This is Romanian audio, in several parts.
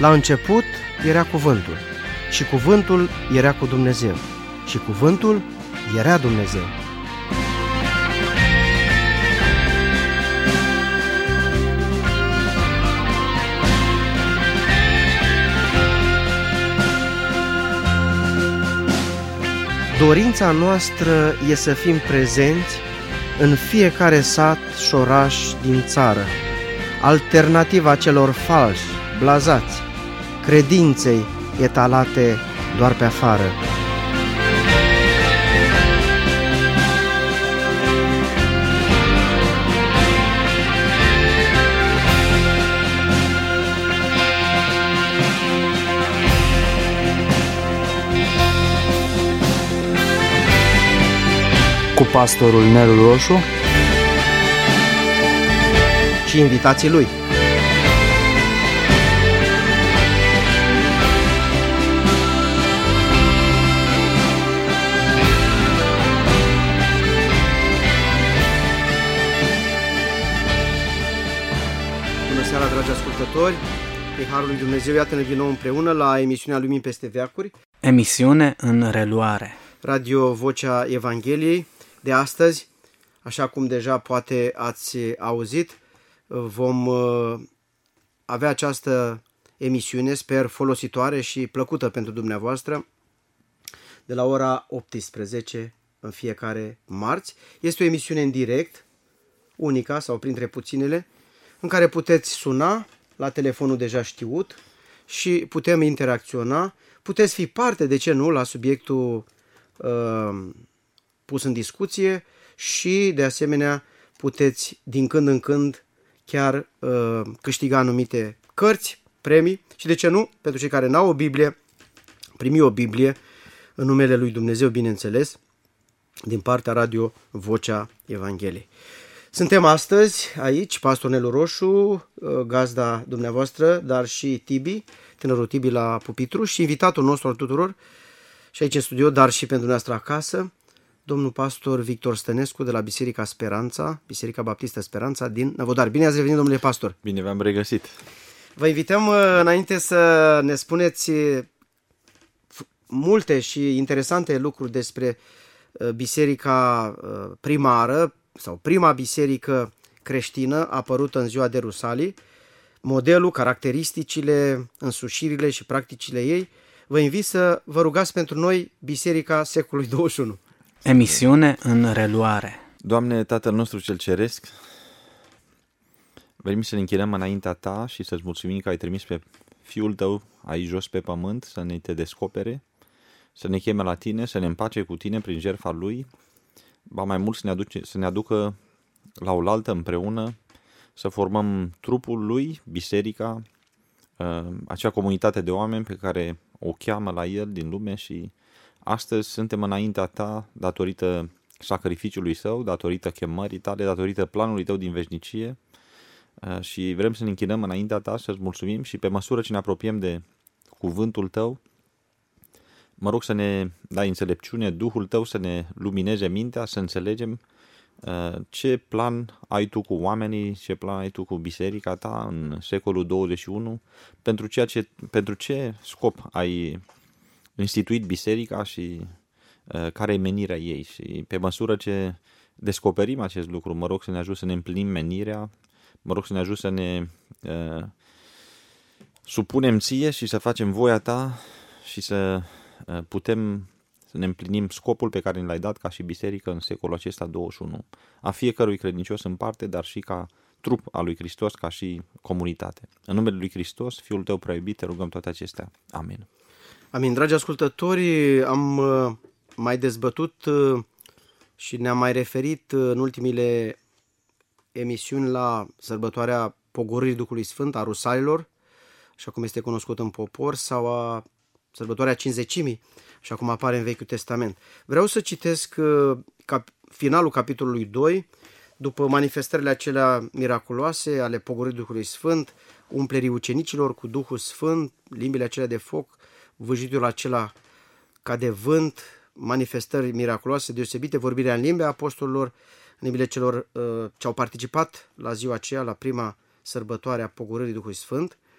La început era cuvântul și cuvântul era cu Dumnezeu și cuvântul era Dumnezeu. Dorința noastră e să fim prezenți în fiecare sat și oraș din țară, alternativa celor falși, blazați, credinței etalate doar pe afară. Cu pastorul Nelu Roșu și invitații lui. Bună seara, dragi ascultători! Prin Harul lui Dumnezeu, iată-ne din nou împreună la emisiunea Lumini peste veacuri. Emisiune în reluare. Radio Vocea Evangheliei. De astăzi, așa cum deja poate ați auzit, vom avea această emisiune, sper, folositoare și plăcută pentru dumneavoastră, de la ora 18 în fiecare marți. Este o emisiune în direct, unica sau printre puținele, în care puteți suna la telefonul deja știut și putem interacționa, puteți fi parte, de ce nu, la subiectul pus în discuție și, de asemenea, puteți din când în când chiar câștiga anumite cărți, premii și, de ce nu, pentru cei care n-au o Biblie, primi o Biblie în numele lui Dumnezeu, bineînțeles, din partea Radio Vocea Evangheliei. Suntem astăzi aici, pastor Nelu Roșu, gazda dumneavoastră, dar și Tibi, tânărul Tibi la pupitru și invitatul nostru al tuturor și aici în studio, dar și pentru dumneavoastră acasă, domnul pastor Victor Stănescu de la Biserica Speranța, Biserica Baptistă Speranța din Năvodari. Bine ați revenit, domnule pastor! Bine v-am regăsit! Vă invităm înainte să ne spuneți multe și interesante lucruri despre biserica primară sau prima biserică creștină apărută în ziua de Rusalii, modelul, caracteristicile, însușirile și practicile ei. Vă invit să vă rugați pentru noi Biserica secolului 21. Emisiune în reluare. Doamne, Tatăl nostru cel Ceresc, venim să ne închinăm înaintea Ta și să-ți mulțumim că ai trimis pe Fiul Tău aici jos pe pământ să ne te descopere, să ne cheme la Tine, să ne împace cu Tine prin jertfa Lui, ba mai mult să ne aducă la oaltă împreună, să formăm trupul Lui, biserica, acea comunitate de oameni pe care o cheamă la El din lume și astăzi suntem înaintea Ta datorită sacrificiului Său, datorită chemării Tale, datorită planului Tău din veșnicie și vrem să ne închinăm înaintea Ta, să-ți mulțumim și pe măsură ce ne apropiem de cuvântul Tău, mă rog să ne dai înțelepciune, Duhul Tău să ne lumineze mintea, să înțelegem ce plan ai Tu cu oamenii, ce plan ai Tu cu biserica Ta în secolul 21, pentru ce scop ai instituit biserica și care e menirea ei. Și pe măsură ce descoperim acest lucru, mă rog să ne ajut să ne împlinim menirea, mă rog să ne ajut să ne supunem Ție și să facem voia Ta și să putem să ne împlinim scopul pe care ne l-ai dat ca și biserică în secolul acesta 21, a fiecărui credincios în parte, dar și ca trup al lui Hristos, ca și comunitate. În numele lui Hristos, Fiul Tău prea iubit, te rugăm toate acestea. Amin. Amin. Dragi ascultători, am mai dezbătut și ne-am mai referit în ultimile emisiuni la sărbătoarea Pogorârii Duhului Sfânt, a Rusalilor, așa cum este cunoscut în popor, sau a sărbătoarea Cincizecimii, așa cum apare în Vechiul Testament. Vreau să citesc finalul capitolului 2, după manifestările acelea miraculoase ale Pogorârii Duhului Sfânt, umplerii ucenicilor cu Duhul Sfânt, limbile acelea de foc, vâjitul acela ca de vânt, manifestări miraculoase deosebite, vorbirea în limbe a apostolilor, în limbile celor ce au participat la ziua aceea, la prima sărbătoare a Pogorârii Duhului Sfânt,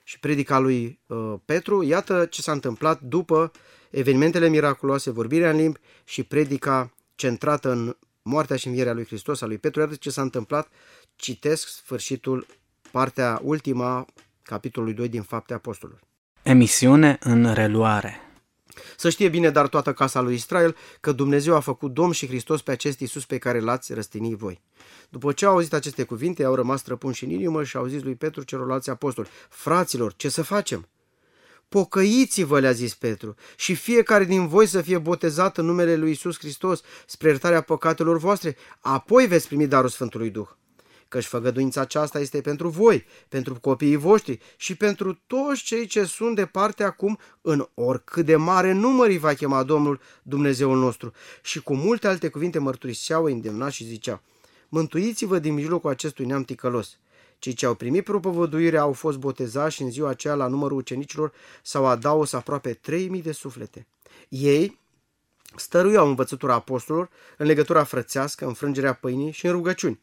și predica lui Petru, iată ce s-a întâmplat după evenimentele miraculoase, vorbirea în limbi și predica centrată în moartea și învierea lui Hristos, a lui Petru. Iată ce s-a întâmplat. Citesc sfârșitul, partea ultima, capitolului 2 din Fapte Apostolilor. Emisiune în reluare. Să știe bine, dar toată casa lui Israel, că Dumnezeu a făcut Domn și Hristos pe acest Iisus pe care l-ați răstignit voi. După ce au auzit aceste cuvinte, au rămas străpunși în inimă și au zis lui Petru celorlalți apostoli: fraților, ce să facem? Pocăiți-vă, le-a zis Petru, și fiecare din voi să fie botezat în numele lui Iisus Hristos spre iertarea păcatelor voastre, apoi veți primi darul Sfântului Duh. Căci făgăduința aceasta este pentru voi, pentru copiii voștri și pentru toți cei ce sunt departe acum, în oricât de mare număr îi va chema Domnul Dumnezeul nostru. Și cu multe alte cuvinte mărturiseau, îndemna și zicea: mântuiți-vă din mijlocul acestui neam ticălos. Cei ce au primit propovăduirea au fost botezați și în ziua aceea la numărul ucenicilor s-au adaos aproape 3000 de suflete. Ei stăruiau învățătura apostolilor în legătura frățească, în frângerea pâinii și în rugăciuni.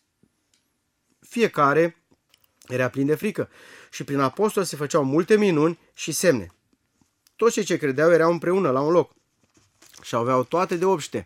Fiecare era plin de frică și prin apostol se făceau multe minuni și semne. Toți cei ce credeau erau împreună la un loc și aveau toate de obște.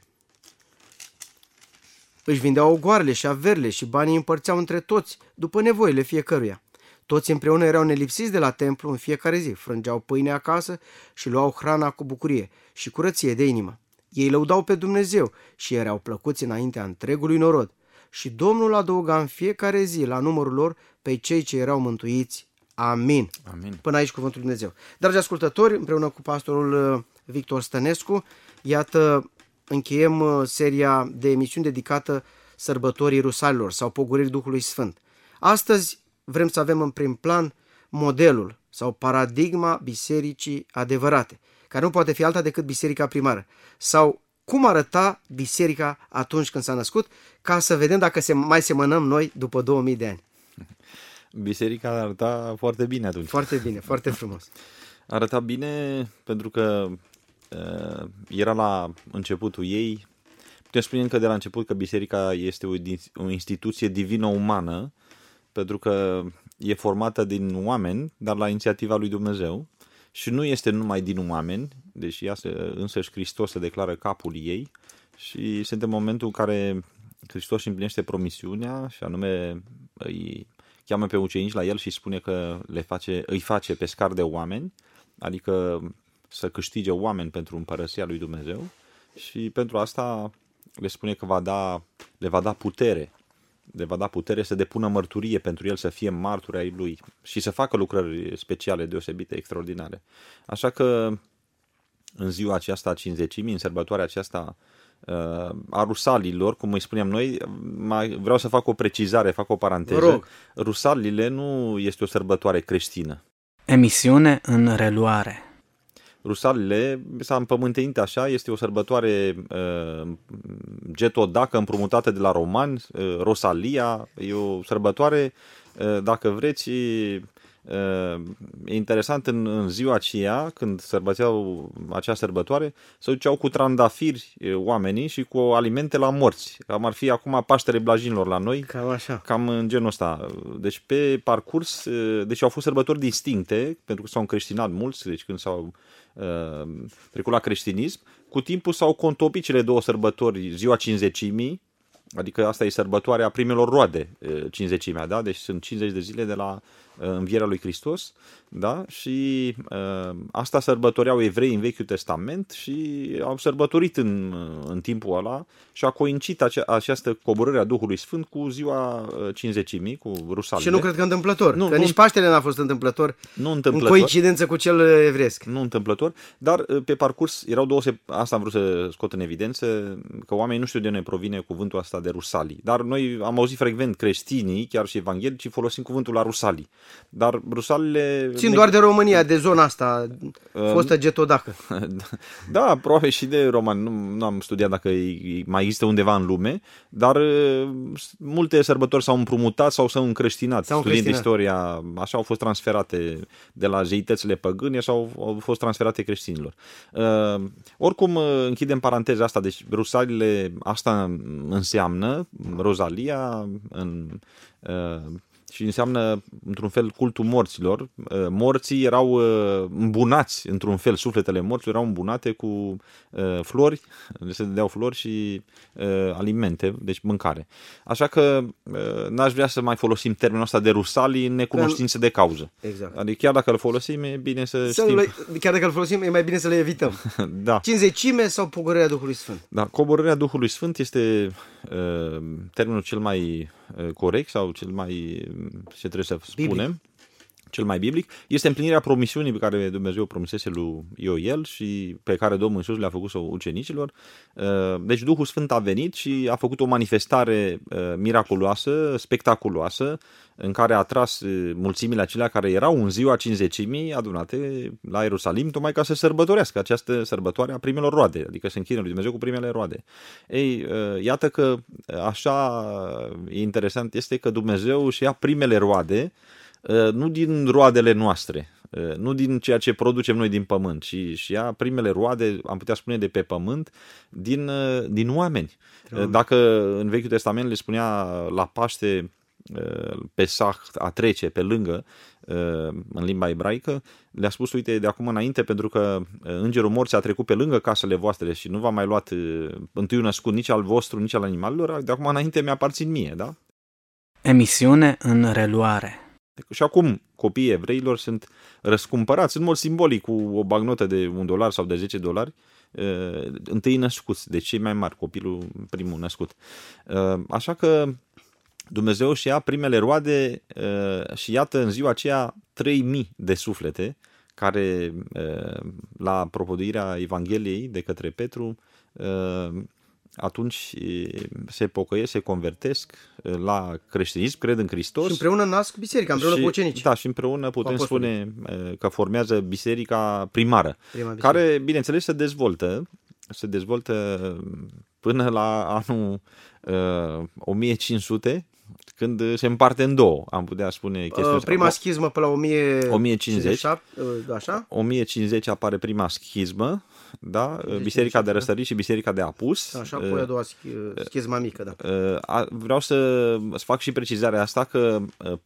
Își vindeau ogoarele și averile și banii împărțeau între toți după nevoile fiecăruia. Toți împreună erau nelipsiți de la templu în fiecare zi, frângeau pâine acasă și luau hrana cu bucurie și curăție de inimă. Ei lăudau pe Dumnezeu și erau plăcuți înaintea întregului norod. Și Domnul adăuga în fiecare zi la numărul lor pe cei ce erau mântuiți. Amin. Amin. Până aici cuvântul lui Dumnezeu. Dragi ascultători, împreună cu pastorul Victor Stănescu, iată, încheiem seria de emisiuni dedicată sărbătorii Rusalilor sau pogorârii Duhului Sfânt. Astăzi vrem să avem în prim plan modelul sau paradigma bisericii adevărate, care nu poate fi alta decât biserica primară, sau cum arăta biserica atunci când s-a născut, ca să vedem dacă mai semănăm noi după 2000 de ani. Biserica arăta foarte bine atunci. Foarte bine, foarte frumos. Arăta bine pentru că era la începutul ei. Putem spune încă de la început că biserica este o instituție divină-umană, pentru că e formată din oameni, dar la inițiativa lui Dumnezeu. Și nu este numai din oameni, deși ea însăși Hristos se declară capul ei și suntem în momentul în care Hristos își împlinește promisiunea și anume îi cheamă pe ucenici la el și spune că îi face pescar de oameni, adică să câștige oameni pentru împărăția lui Dumnezeu și pentru asta le spune că le va da putere. Le va da putere să depună mărturie pentru el, să fie martori ai lui și să facă lucrări speciale, deosebite, extraordinare. Așa că în ziua aceasta a Cincizecimii, în sărbătoarea aceasta a rusalilor, cum îi spunem noi, vreau să fac o precizare, fac o paranteză. Rusalile nu este o sărbătoare creștină. Emisiune în reluare. Rusalile s-a împământenit așa, este o sărbătoare getodacă împrumutată de la romani, Rosalia, e o sărbătoare, dacă vreți, e interesant în ziua aceea, când sărbăteau acea sărbătoare, se duceau cu trandafiri oamenii și cu alimente la morți, cam ar fi acum Paștele Blajinilor la noi, cam așa. Cam în genul ăsta. Deci pe parcurs, deci au fost sărbători distincte, pentru că s-au încreștinat mulți, deci când s-au trecut la creștinism, cu timpul s-au contopit cele două sărbători, ziua Cincizecimii, adică asta e sărbătoarea primelor roade, Cincizecimea, da? Deci sunt 50 de zile de la învierea lui Hristos, da? Și asta sărbătoreau evrei în Vechiul Testament și au sărbătorit în timpul ăla și a coincidit această coborâre a Duhului Sfânt cu ziua Cincizecimii, cu Rusalile. Și nu cred că întâmplător, că nici Paștele n-a fost întâmplător, în coincidență cu cel evresc. Nu întâmplător, dar pe parcurs erau două, asta am vrut să scot în evidență, că oamenii nu știu de unde provine cuvântul ăsta de rusalii, dar noi am auzit frecvent creștinii, chiar și evanghelicii, folosim cuvântul la rusalii. Dar rusalile... Țin doar de România, de zona asta, fostă getodacă. Da, probabil și de romani. Nu am studiat dacă mai există undeva în lume, dar multe sărbători s-au împrumutat sau s-au încreștinat. Studiind istoria, așa au fost transferate de la zeitățile păgâne sau au fost transferate creștinilor. Oricum, închidem paranteza asta. Deci, rusalile, asta înseamnă, Rosalia, și înseamnă, într-un fel, cultul morților. Morții erau îmbunați, într-un fel, sufletele morților erau îmbunate cu flori, se dădeau flori și alimente, deci mâncare. Așa că n-aș vrea să mai folosim termenul ăsta de rusalii în necunoștință de cauză. Exact. Adică chiar dacă îl folosim, e bine să știm. Chiar dacă îl folosim, e mai bine să le evităm. Da. Cinzecime sau pogorârea Duhului Sfânt? Da, coborârea Duhului Sfânt este termenul cel mai corect sau cel mai, ce trebuie să spunem, Biblic. cel mai biblic. Este împlinirea promisiunii pe care Dumnezeu promisese lui Ioel și pe care Domnul Iisus le-a făcut-o ucenicilor. Deci Duhul Sfânt a venit și a făcut o manifestare miraculoasă, spectaculoasă, în care a atras mulțimile acelea care erau în ziua Cincizecimii adunate la Ierusalim, tocmai ca să sărbătorească această sărbătoare a primelor roade, adică se închină lui Dumnezeu cu primele roade. Ei, iată că așa e interesant este că Dumnezeu își ia primele roade, nu din roadele noastre, nu din ceea ce producem noi din pământ, ci și ia primele roade, am putea spune, de pe pământ, din oameni. Dacă în Vechiul Testament le spunea la Paște, Pesach, a trece pe lângă, în limba ebraică, le-a spus, uite, de acum înainte, pentru că îngerul morții a trecut pe lângă casele voastre și nu v-a mai luat întâiul născut nici al vostru, nici al animalelor, de acum înainte mi-aparțin mie, da? Emisiune în reluare. Și acum copiii evreilor sunt răscumpărați în mod simbolic cu o bagnotă de $1 sau de $10, întâi născuți, de cei mai mari, copilul primul născut. Așa că Dumnezeu își ia primele roade și iată în ziua aceea 3.000 de suflete care la propovăduirea Evangheliei de către Petru atunci se pocăiesc, se convertesc la creștinism, cred în Hristos. Și împreună nasc biserica, împreună cu ucenicii. Da, și împreună putem spune că formează biserica primară, Prima biserică. care, bineînțeles, se dezvoltă până la anul 1500, când se împarte în două, am putea spune. Prima schismă pe la 1050. Așa? 1050 apare prima schismă, da? Biserica de Răsărit și Biserica de Apus. Așa, apoi a doua schisma mică, da. Vreau să fac și precizarea asta că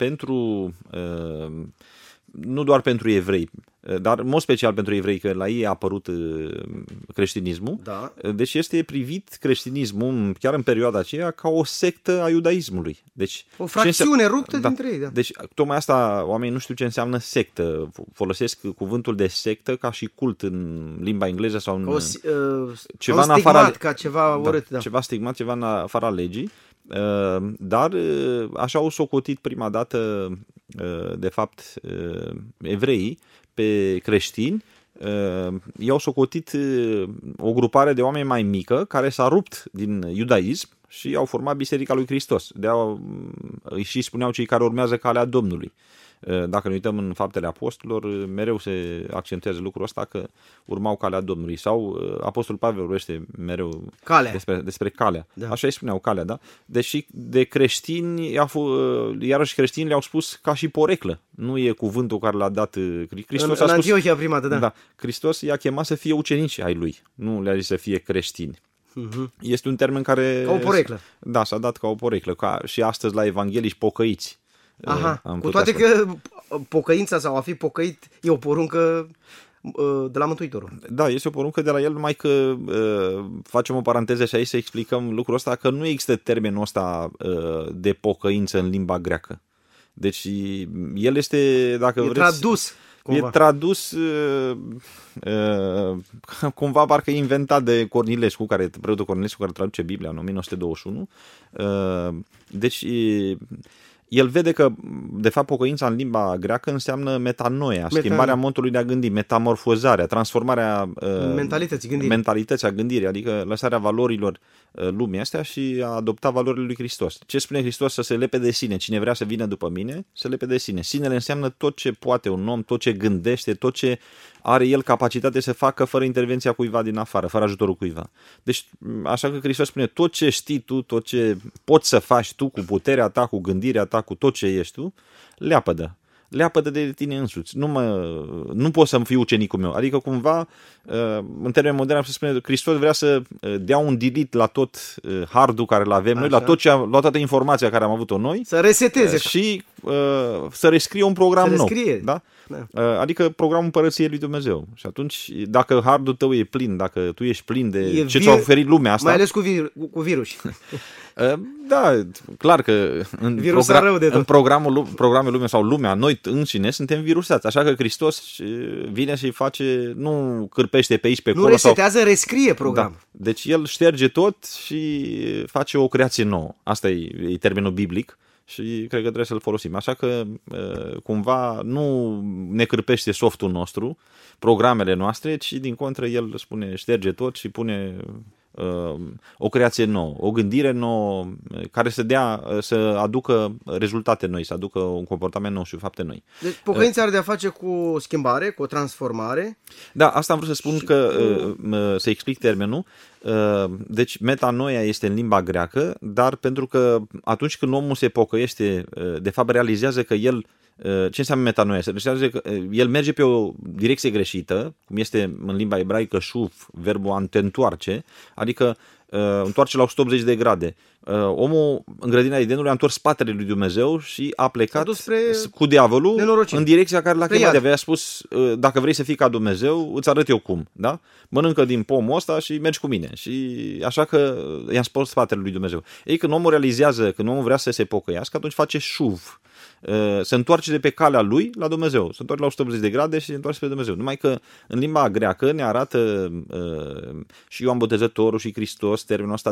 nu doar pentru evrei, dar în mod special pentru evrei, că la ei a apărut creștinismul. Da. Deci este privit creștinismul, chiar în perioada aceea, ca o sectă a iudaismului. Deci, o fracțiune ruptă dintre ei. Da. Deci, tocmai asta, oamenii nu știu ce înseamnă sectă. Folosesc cuvântul de sectă ca și cult în limba engleză sau în ceva în afara, ca ceva urât. Da. Ceva stigmat, ceva în afara legii. Dar așa au socotit prima dată, de fapt, evreii pe creștini. I-au socotit o grupare de oameni mai mică care s-a rupt din iudaism și au format Biserica lui Hristos. De-aia îi și spuneau cei care urmează calea Domnului. Dacă ne uităm în Faptele Apostolilor, mereu se accentuează lucrul ăsta că urmau calea Domnului. Sau Apostolul Pavel vorbește mereu despre calea. Da. Așa îi spuneau, calea, da? Deși de creștini, iarăși creștinii le-au spus ca și poreclă. Nu e cuvântul care l-a dat Hristos. În Antiohia prima dată, da. Da. Hristos i-a chemat să fie ucenici ai lui. Nu le-a zis să fie creștini. Este un termen care... Ca o poreclă. Da, s-a dat ca o poreclă. Ca și astăzi la evanghelici pocăiți. Aha, cu toate că pocăința sau a fi pocăit e o poruncă de la Mântuitorul. Da, este o poruncă de la el, numai că facem o paranteză și aici să explicăm lucrul ăsta, că nu există termenul ăsta de pocăință în limba greacă. Deci el este, dacă vreți... tradus. Cumva. E tradus cumva parcă inventat de Cornilescu, preotul Cornilescu, care traduce Biblia în 1921. Deci el vede că, de fapt, pocăința în limba greacă înseamnă metanoia, schimbarea modului de a gândi, metamorfozarea, transformarea mentalității, a gândirii, adică lăsarea valorilor lumii astea și a adopta valorile lui Hristos. Ce spune Hristos? Să se lepe de sine. Cine vrea să vină după mine, să lepe de sine. Sinele înseamnă tot ce poate un om, tot ce gândește, tot ce are el capacitate să facă fără intervenția cuiva din afară, fără ajutorul cuiva. Deci, așa că Hristos spune, tot ce știi tu, tot ce poți să faci tu cu puterea ta, cu gândirea ta, cu tot ce ești tu, leapă-te de tine însuți. Nu pot să-mi fiu ucenicul meu. Adică cumva, în termeni moderni, se spune, Hristos vrea să dea un delete la tot hardul care îl avem noi, la toată informația care am avut-o noi. Să reseteze. Și să rescrie un program nou. Da? Da. Adică programul Împărăției lui Dumnezeu. Și atunci, dacă hardul tău e plin, dacă tu ești plin de ce ți-a oferit lumea asta... Mai ales cu virus. Da, clar că în programul lumea sau lumea, noi înșine suntem virusați. Așa că Hristos vine și face, nu cârpește pe aici, pe acolo. Nu resetează, rescrie programul. Da. Deci el șterge tot și face o creație nouă. Asta e termenul biblic. Și cred că trebuie să-l folosim. Așa că cumva nu ne cârpește softul nostru, programele noastre, ci din contră el spune șterge tot și pune o creație nouă, o gândire nouă care să aducă rezultate noi, să aducă un comportament nou și fapte noi. Deci pocăința are de-a face cu schimbare, cu o transformare. Da, asta am vrut să spun să explic termenul. Deci metanoia este în limba greacă, dar pentru că atunci când omul se pocăiește, de fapt realizează că el, ce înseamnă metanoia? Se realizează că el merge pe o direcție greșită, cum este în limba ebraică șuf, verbul a te întoarce, adică întoarce la 180 de grade. Omul în grădina Edenului a întors spatele lui Dumnezeu și a plecat cu diavolul în direcția care l-a chemat. Avea spus, dacă vrei să fii ca Dumnezeu, îți arăt eu cum. Da? Mănâncă din pomul ăsta și mergi cu mine. Și așa că i-am spus spatele lui Dumnezeu. Ei, când omul realizează, când omul vrea să se pocăiască, atunci face șuv. Se întoarce de pe calea lui la Dumnezeu. Se întoarce la 180 de grade și se întoarce pe Dumnezeu. Numai că în limba greacă ne arată și Ioan Botezătorul și Hristos termenul ăsta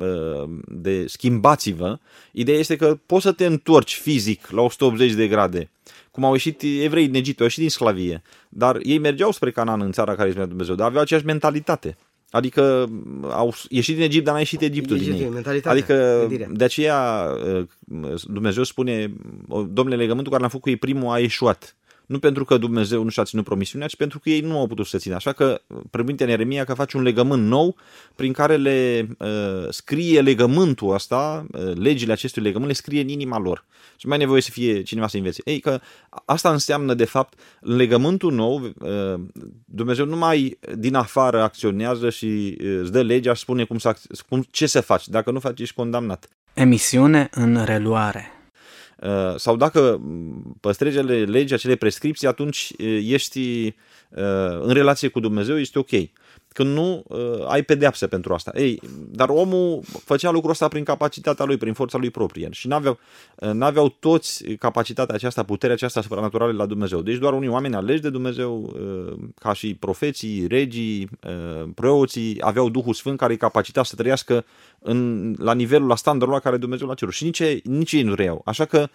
de schimbați-vă. Ideea este că poți să te întorci fizic la 180 de grade. Cum au ieșit evrei din Egipt, au ieșit din sclavie. Dar ei mergeau spre Canaan, în țara care îi Dumnezeu, dar aveau aceeași mentalitate. Adică au ieșit din Egipt, dar n-a ieșit Egiptul din ei. Adică de aceea Dumnezeu spune, Domnule, legământul care l-am făcut cu ei primul a ieșuat. Nu pentru că Dumnezeu nu și-a ținut promisiunea, ci pentru că ei nu au putut să țină. Așa că primitea în Ieremia că face un legământ nou prin care le scrie legământul ăsta, legile acestui legământ, le scrie în inima lor. Și mai nevoie să fie cineva să învețe. Ei, că asta înseamnă, de fapt, în legământul nou, Dumnezeu nu mai din afară acționează și îți dă legea și spune ce să faci. Dacă nu faci, ești condamnat. Emisiune în reluare. Sau dacă păstrezi legea, acele prescripții, atunci ești în relație cu Dumnezeu, este ok. Când nu, ai pedeapsă pentru asta. Ei, dar omul făcea lucrul ăsta prin capacitatea lui, prin forța lui proprie. Și n-aveau toți capacitatea aceasta, puterea aceasta supranaturală la Dumnezeu. Deci doar unii oameni aleși de Dumnezeu, ca și profeții, regii, preoții, aveau Duhul Sfânt care îi capacita să trăiască la nivelul, la standardul la care Dumnezeu l-a cerut. Și nici ei nu reiau. Așa că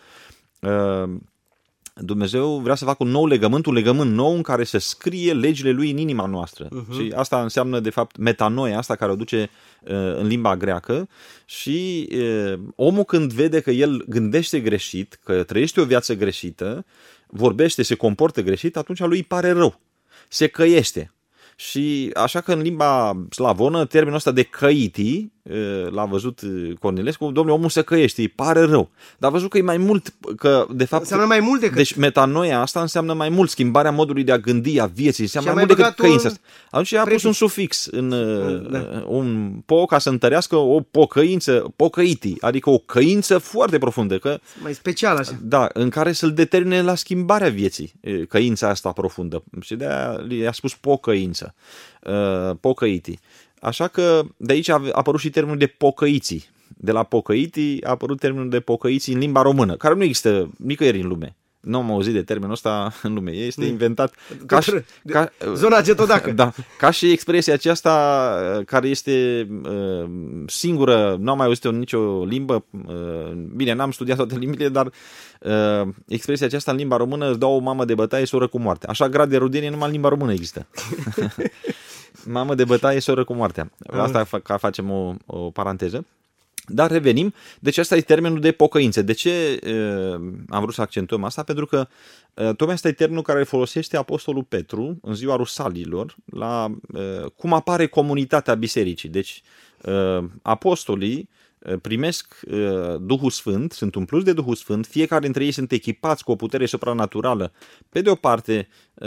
Dumnezeu vrea să facă un nou legământ, un legământ nou în care să scrie legile lui în inima noastră. Și asta înseamnă, de fapt, metanoia, asta care o duce în limba greacă. Și omul când vede că el gândește greșit, că trăiește o viață greșită, vorbește, se comportă greșit, atunci lui îi pare rău. Se căiește. Și așa că în limba slavonă, termenul ăsta de căiti, l-a văzut Cornilescu, domnule, omul se căiește, îi pare rău. Dar a văzut că e mai mult, că de fapt... Înseamnă mai mult decât... Deci metanoia asta înseamnă mai mult, schimbarea modului de a gândi, a vieții, înseamnă mai mult decât căința asta. Atunci a pus un sufix în un po ca să întărească o pocăință, pocăiti, adică o căință foarte profundă. Că, mai special așa. Da, în care să-l determine la schimbarea vieții, căința asta profundă. Și de-aia i-a spus pocăință, pocăiti. Așa că de aici a apărut și termenul de pocăiții. De la pocăitii a apărut termenul de pocăiții în limba română, care nu există nicăieri în lume. Nu am auzit de termenul ăsta în lume. Este inventat zona Getodacă. Da, ca și expresia aceasta care este singură, nu am mai auzit-o în nicio limbă. Bine, n-am studiat toate limbile, dar expresia aceasta în limba română îți dau o mamă de bătaie, soră cu moarte. Așa grad de rudenie numai în limba română există. Mamă de bătaie, soră cu moartea. Asta ca facem o paranteză. Dar revenim. Deci asta e termenul de pocăință. De ce am vrut să accentuăm asta? Pentru că tocmai asta e termenul care folosește Apostolul Petru în ziua Rusalilor la cum apare comunitatea bisericii. Deci apostolii primesc Duhul Sfânt, sunt umpluți de Duhul Sfânt, fiecare dintre ei sunt echipați cu o putere supranaturală, pe de o parte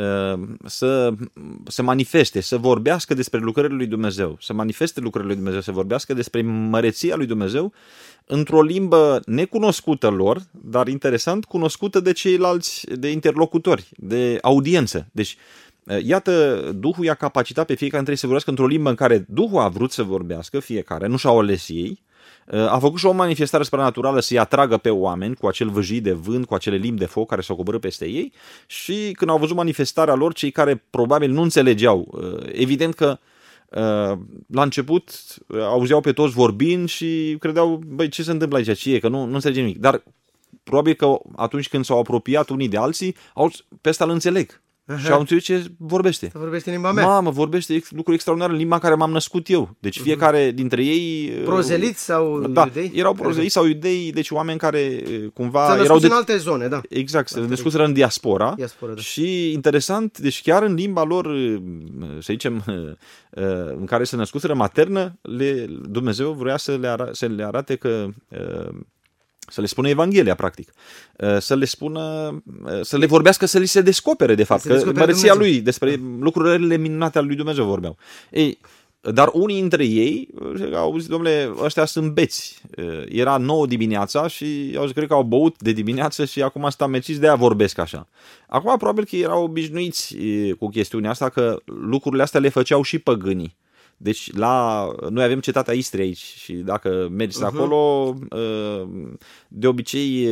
să manifeste, să vorbească despre lucrările lui Dumnezeu, să manifeste lucrările lui Dumnezeu, să vorbească despre măreția lui Dumnezeu într-o limbă necunoscută lor, dar interesant, cunoscută de ceilalți, de interlocutori, de audiență. Deci, iată, Duhul i-a capacitat pe fiecare dintre ei să vorbească într-o limbă în care Duhul a vrut să vorbească, fiecare, nu și-au ales ei. A făcut și o manifestare supranaturală să-i atragă pe oameni cu acel vâjit de vânt, cu acele limbi de foc care s-au coborât peste ei și când au văzut manifestarea lor, cei care probabil nu înțelegeau, evident că la început auzeau pe toți vorbind și credeau, băi, ce se întâmplă aici, ce e, că nu înțelege nimic, dar probabil că atunci când s-au apropiat unii de alții, pe ăsta îl înțeleg. Și au înțeles ce vorbește. Să vorbește limba mea. Mamă, vorbește lucruri extraordinare în limba în care m-am născut eu. Deci fiecare dintre ei... Prozeliți sau iudei? Erau prozeliți sau iudei, deci oameni care cumva... S-au născut în alte zone, da. Exact, se născuseră în diaspora. Da. Și interesant, deci chiar în limba lor, să zicem, în care se născuseră maternă, Dumnezeu vrea să le arate că... Să le spună Evanghelia, practic. Să le spună, să le vorbească, să li se descopere, de fapt, că măreția lui, despre lucrurile minunate ale lui Dumnezeu vorbeau. Ei, dar unii dintre ei au zis, domnule, ăștia sunt beți. Era 9 dimineața și au zis, cred că au băut de dimineață și acum sunt amețiți, de aia vorbesc așa. Acum, probabil că erau obișnuiți cu chestiunea asta, că lucrurile astea le făceau și păgânii. Deci noi avem cetatea Istria aici și dacă mergi acolo, de obicei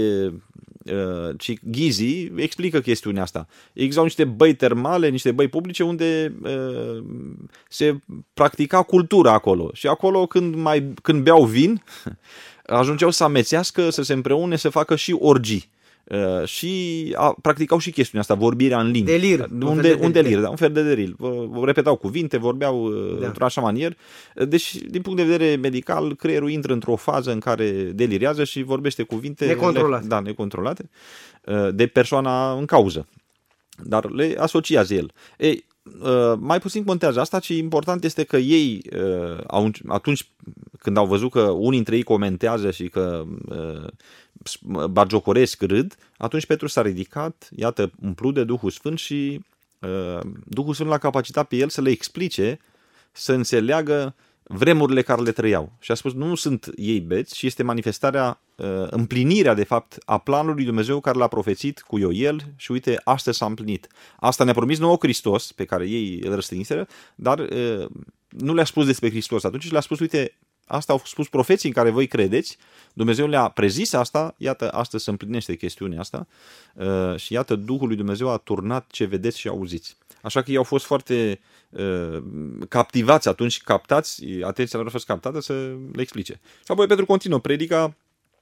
Ghizi explică chestiunea asta. Existau niște băi termale, niște băi publice unde se practica cultura acolo. Și acolo când beau vin, ajungeau să amețească, să se împreune, să facă și orgii. Și practicau și chestiunea asta, vorbirea în limbi. Delir. Un fel de delir. Repetau cuvinte, vorbeau într-o așa manieră. Deci, din punct de vedere medical, creierul intră într-o fază în care delirează și vorbește cuvinte necontrolate de persoana în cauză. Dar le asociază el. Ei, mai puțin contează asta, ci important este că ei, atunci când au văzut că unii dintre ei comentează și că bagiocoresc, râd, atunci Petru s-a ridicat, iată, umplut de Duhul Sfânt și Duhul Sfânt l-a capacitat pe el să le explice, să înțeleagă vremurile care le trăiau. Și a spus, nu sunt ei beți, ci este manifestarea, împlinirea, de fapt, a planului lui Dumnezeu care l-a profețit cu Ioel și uite, astăzi s-a împlinit. Asta ne-a promis nouă Hristos, pe care ei îl răstigniseră, dar nu le-a spus despre Hristos atunci, le-a spus, uite, asta au spus profeții în care voi credeți, Dumnezeu le-a prezis asta, iată, astăzi se împlinește chestiunea asta și iată, Duhul lui Dumnezeu a turnat ce vedeți și auziți. Așa că ei au fost foarte captivați atunci, captați, atenția lor a fost captată să le explice. Și apoi Petru continuă predica,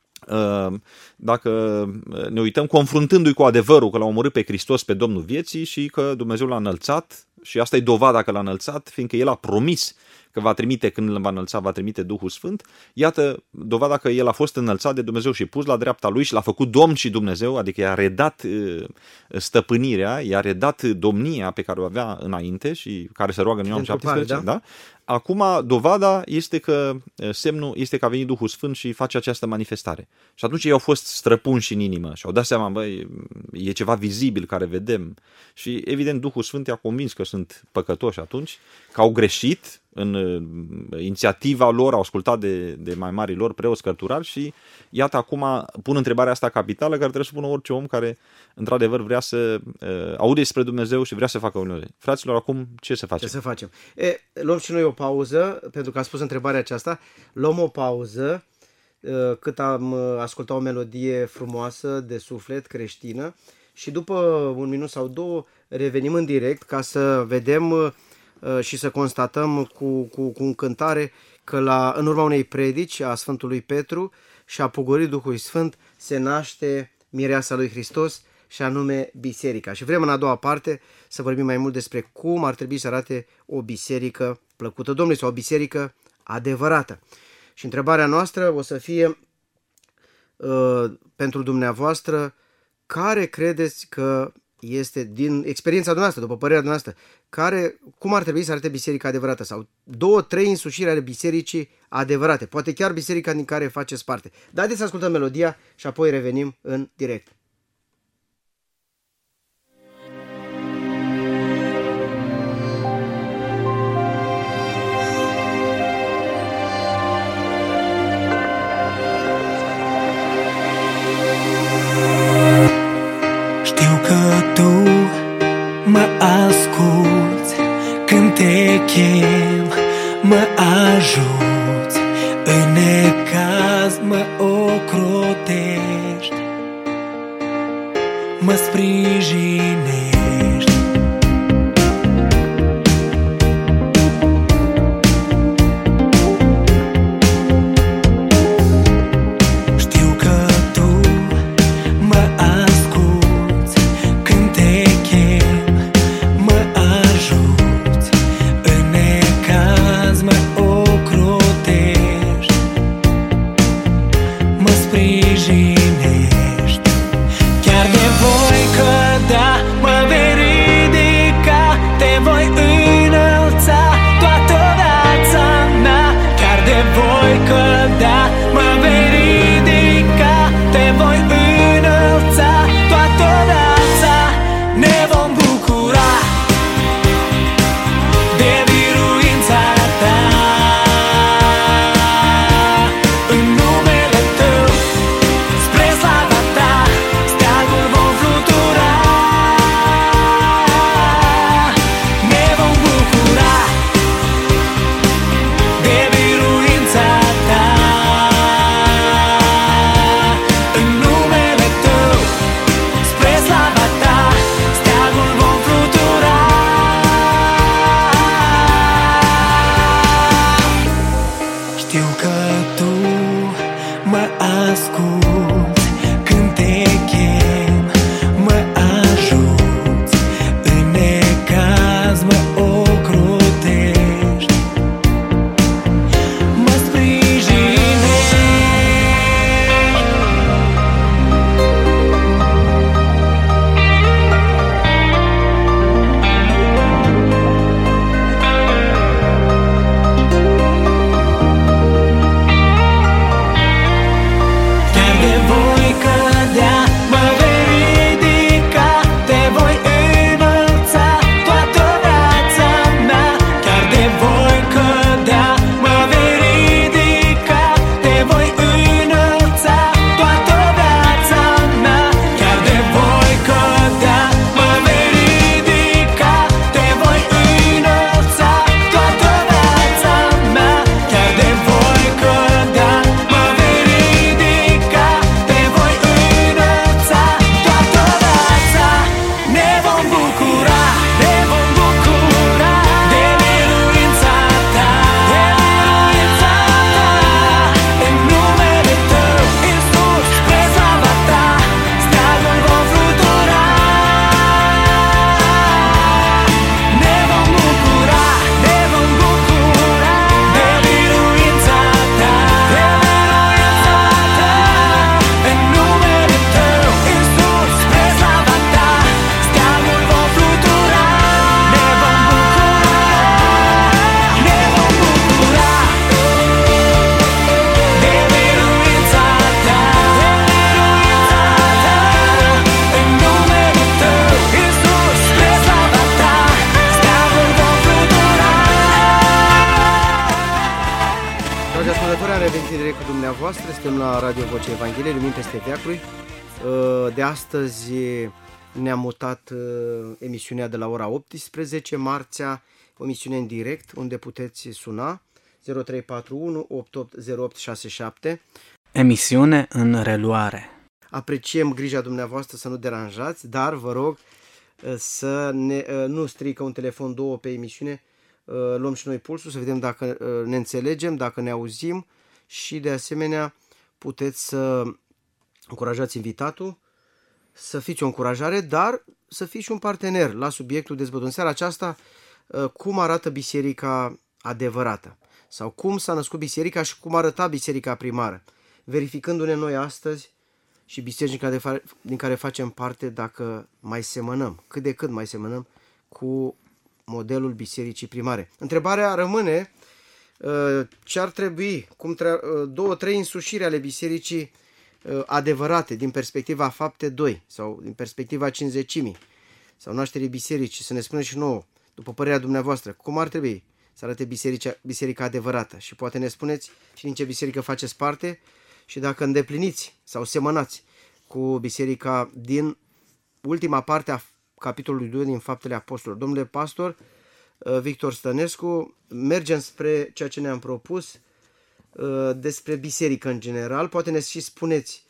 dacă ne uităm, confruntându-i cu adevărul că l-a omorât pe Hristos, pe Domnul vieții și că Dumnezeu l-a înălțat și asta e dovada că l-a înălțat, fiindcă El a promis că va trimite, când îl va înălța, va trimite Duhul Sfânt. Iată dovada că El a fost înălțat de Dumnezeu și pus la dreapta Lui și l-a făcut Domn și Dumnezeu, adică i-a redat stăpânirea, i-a redat domnia pe care o avea înainte și care se roagă în Ioan 17, da? Acum, dovada este că semnul este că a venit Duhul Sfânt și face această manifestare. Și atunci ei au fost străpunși în inimă și au dat seama, băi, e ceva vizibil care vedem. Și evident Duhul Sfânt i-a convins că sunt păcătoși atunci, că au greșit în inițiativa lor, au ascultat de mai marii lor preoți cărturari și iată acum pun întrebarea asta capitală care trebuie să pună orice om care într-adevăr vrea să aude despre Dumnezeu și vrea să facă unele. Fraților, acum ce să facem? Ce să facem? Luăm și noi o pauză, pentru că am spus întrebarea aceasta, luăm o pauză cât am ascultat o melodie frumoasă de suflet creștină și după un minut sau două revenim în direct ca să vedem și să constatăm cu încântare că în urma unei predici a Sfântului Petru și a pogorât Duhului Sfânt se naște mireasa lui Hristos și anume biserica. Și vrem în a doua parte să vorbim mai mult despre cum ar trebui să arate o biserică plăcută Domnului sau o biserică adevărată. Și întrebarea noastră o să fie pentru dumneavoastră, care credeți că este din experiența dumneavoastră, după părerea dumneavoastră, cum ar trebui să arate biserica adevărată sau 2-3 însușiri ale bisericii adevărate, poate chiar biserica din care faceți parte. Dar haideți să ascultăm melodia și apoi revenim în direct. Mă asculți când te chem, mă ajuți în necaz, mă ocrotești, mă sprijinești. Știu că tu mă asculți când te chem, mă ajuți în necaz, mă ocrotești, mă sprijinești. Chiar de voi cădea, mă vei ridica, te voi înălța toată viața mea. Chiar de voi cădea, mă vei ridica, te voi înălța toată viața. Ne vom bucura de biruința ta. În numele tău, spre slava ta, steagul vom flutura. Ne vom bucura de biruința ta. În numele tău, spre slava ta, steagul vom flutura. Știu că tu mă asculți când te chem, mă ajuți în necaz, mă ocrotești, mă sprijinești. Chiar de voi cădea, mă vei ridica, te voi înălța toată viața mea. Chiar de voi cădea, mă vei ridica, te voi înălța toată viața mea. Chiar de voi cădea, mă vei ridica, te voi înălța toată viața mea. Chiar de voi cădea, mă vei ridica, te voi înălța toată viața. Ne vom bucura de biruința ta. În numele tău, Iisus, spre slava ta, steagul vom flutura. Ne vom bucura de biruința ta. În numele tău, Iisus, spre slava ta, steagul vom flutura. Ne vom bucura de biruința ta. În numele tău, Iisus, spre slava ta, steagul vom flutura. Dragi ascultători, am revenit direct cu dumneavoastră, suntem la Radio Vocea Evangheliei, Lumini peste veacuri. De astăzi ne-am mutat emisiunea de la ora 18, marțea, o emisiune în direct, unde puteți suna 0341 880867. Emisiune în reluare. Apreciem grija dumneavoastră să nu deranjați, dar vă rog să nu strică un telefon 2 pe emisiune, luăm și noi pulsul să vedem dacă ne înțelegem, dacă ne auzim și de asemenea puteți să încurajați invitatul, să fiți o încurajare, dar să fiți și un partener la subiectul dezbătut. În seara aceasta, cum arată biserica adevărată sau cum s-a născut biserica și cum arăta biserica primară, verificându-ne noi astăzi și biserici din care facem parte dacă mai semănăm, cât de cât mai semănăm cu modelul bisericii primare. Întrebarea rămâne ce ar trebui, 2-3 însușiri ale bisericii adevărate din perspectiva Fapte 2 sau din perspectiva Cincizecimii sau nașterii bisericii, să ne spună și nouă, după părerea dumneavoastră, cum ar trebui să arate biserica adevărată și poate ne spuneți și din ce biserică faceți parte și dacă îndepliniți sau semănați cu biserica din ultima parte a capitolului 2 din Faptele Apostolilor. Domnule pastor Victor Stănescu, mergem spre ceea ce ne-am propus despre biserică în general. Poate ne și spuneți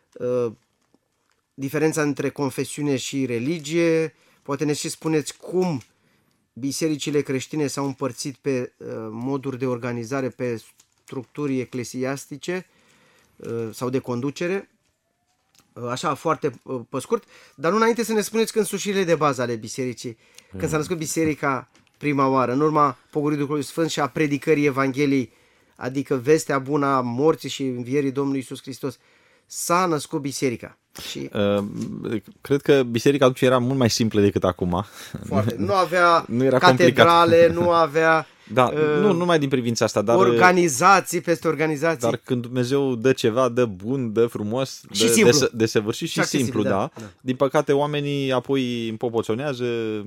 diferența între confesiune și religie, poate ne și spuneți cum bisericile creștine s-au împărțit pe moduri de organizare, pe structuri eclesiastice sau de conducere, așa foarte pe scurt, dar nu înainte să ne spuneți că însușirile de bază ale bisericii, când s-a născut biserica prima oară, în urma pogoririi Duhului Sfânt și a predicării Evangheliei, adică vestea bună a morții și învierii Domnului Iisus Hristos, s-a născut biserica. Și cred că biserica atunci era mult mai simplă decât acum. foarte. Nu avea nu era catedrale, complicat. nu avea nu numai din privința asta, dar organizații peste organizații. Dar când Dumnezeu dă ceva, dă bun, dă frumos, și simplu. desăvârșit și simplu, da. Din păcate oamenii apoi împopoțonează,